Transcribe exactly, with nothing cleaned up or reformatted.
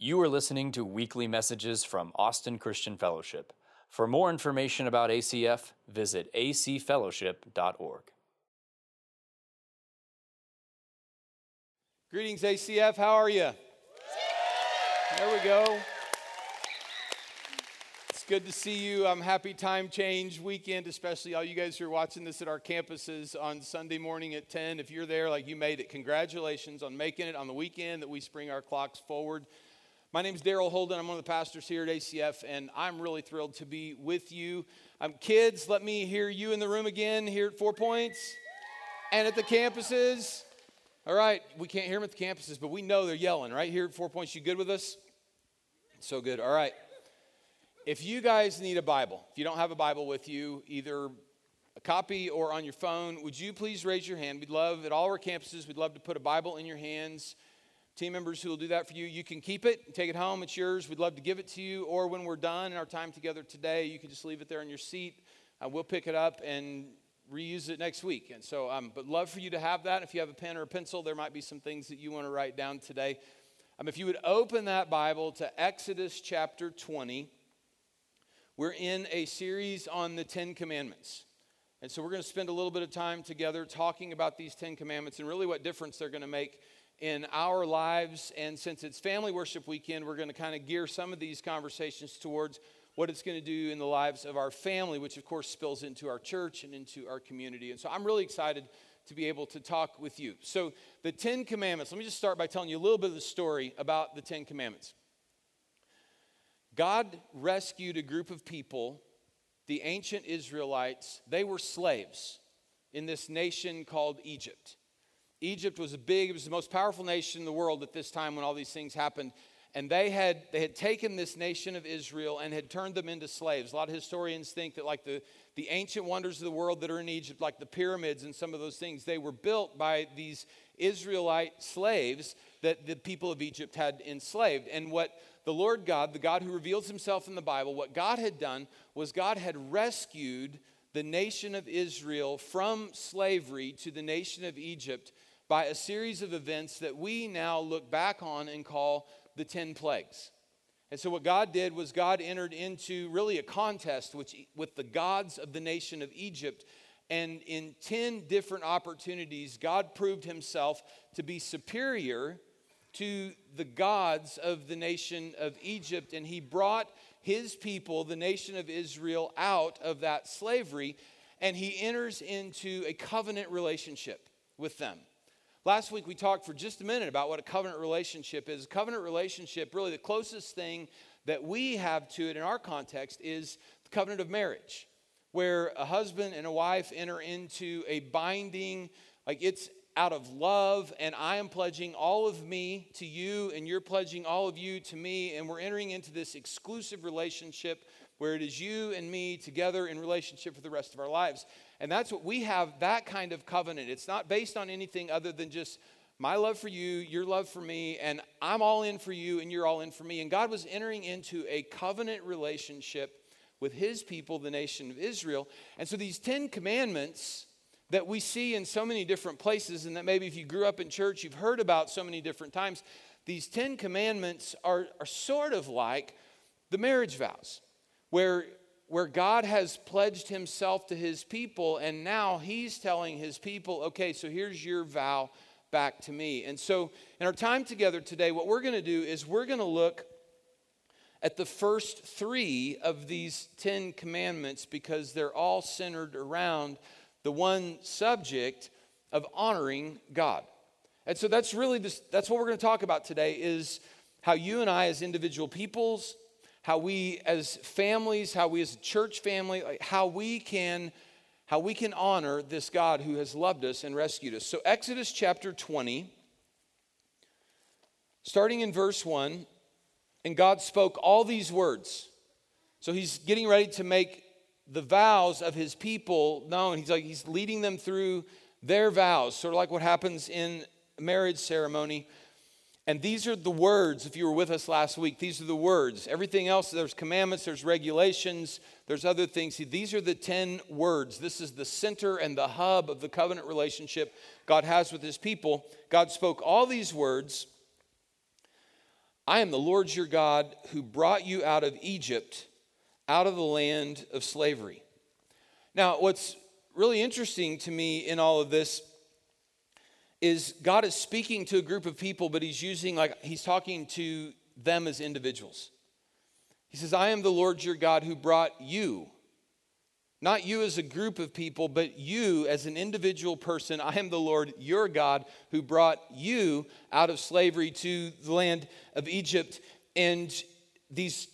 You are listening to weekly messages from Austin Christian Fellowship. For more information about A C F, visit a c fellowship dot org. Greetings, A C F. How are you? There we go. It's good to see you. I'm happy Time Change Weekend, especially all you guys who are watching this at our campuses on Sunday morning at ten. If you're there, like you made it, congratulations on making it on the weekend that we spring our clocks forward. My name is Daryl Holden. I'm one of the pastors here at A C F, and I'm really thrilled to be with you. Um, kids, let me hear you in the room again here at Four Points and at the campuses. All right, we can't hear them at the campuses, but we know they're yelling right here at Four Points. You good with us? So good. All right. If you guys need a Bible, if you don't have a Bible with you, either a copy or on your phone, would you please raise your hand? We'd love, at all our campuses, we'd love to put a Bible in your hands. Team members who will do that for you, you can keep it, take it home, it's yours. We'd love to give it to you, or when we're done in our time together today, you can just leave it there in your seat. Uh, we'll pick it up and reuse it next week. And so, um, but love for you to have that. If you have a pen or a pencil, there might be some things that you want to write down today. Um, if you would open that Bible to Exodus chapter twenty, we're in a series on the Ten Commandments. And so we're going to spend a little bit of time together talking about these Ten Commandments and really what difference they're going to make in our lives. And since it's Family Worship Weekend, we're going to kind of gear some of these conversations towards what it's going to do in the lives of our family, which of course spills into our church and into our community. And so I'm really excited to be able to talk with you. So the Ten Commandments, let me just start by telling you a little bit of the story about the Ten Commandments. God rescued a group of people, the ancient Israelites. They were slaves in this nation called Egypt. Egypt was a big, it was the most powerful nation in the world at this time when all these things happened. And they had they had taken this nation of Israel and had turned them into slaves. A lot of historians think that like the, the ancient wonders of the world that are in Egypt, like the pyramids and some of those things, they were built by these Israelite slaves that the people of Egypt had enslaved. And what the Lord God, the God who reveals himself in the Bible, what God had done was God had rescued the nation of Israel from slavery to the nation of Egypt by a series of events that we now look back on and call the ten plagues. And so what God did was God entered into really a contest which, with the gods of the nation of Egypt. And in ten different opportunities, God proved himself to be superior to the gods of the nation of Egypt. And he brought his people, the nation of Israel, out of that slavery. And he enters into a covenant relationship with them. Last week we talked for just a minute about what a covenant relationship is. A covenant relationship, really the closest thing that we have to it in our context is the covenant of marriage, where a husband and a wife enter into a binding, like it's out of love, and I am pledging all of me to you, and you're pledging all of you to me, and we're entering into this exclusive relationship where it is you and me together in relationship for the rest of our lives. And that's what we have, that kind of covenant. It's not based on anything other than just my love for you, your love for me, and I'm all in for you and you're all in for me. And God was entering into a covenant relationship with his people, the nation of Israel. And so these Ten Commandments that we see in so many different places, and that maybe if you grew up in church, you've heard about so many different times, these Ten Commandments are, are sort of like the marriage vows, where where God has pledged himself to his people, and now he's telling his people, okay, so here's your vow back to me. And so in our time together today, what we're going to do is we're going to look at the first three of these Ten Commandments because they're all centered around the one subject of honoring God. And so that's really, this, that's what we're going to talk about today is how you and I as individual peoples, how we as families, how we as a church family, like how we can how we can honor this God who has loved us and rescued us. So Exodus chapter twenty, starting in verse one, and God spoke all these words. So he's getting ready to make the vows of his people known. He's like he's leading them through their vows, sort of like what happens in a marriage ceremony. And these are the words, if you were with us last week, these are the words. Everything else, there's commandments, there's regulations, there's other things. See, these are the ten words. This is the center and the hub of the covenant relationship God has with his people. God spoke all these words. I am the Lord your God who brought you out of Egypt, out of the land of slavery. Now, what's really interesting to me in all of this is God is speaking to a group of people, but he's using, like, he's talking to them as individuals. He says, I am the Lord your God who brought you. Not you as a group of people, but you as an individual person. I am the Lord your God who brought you out of slavery to the land of Egypt. And these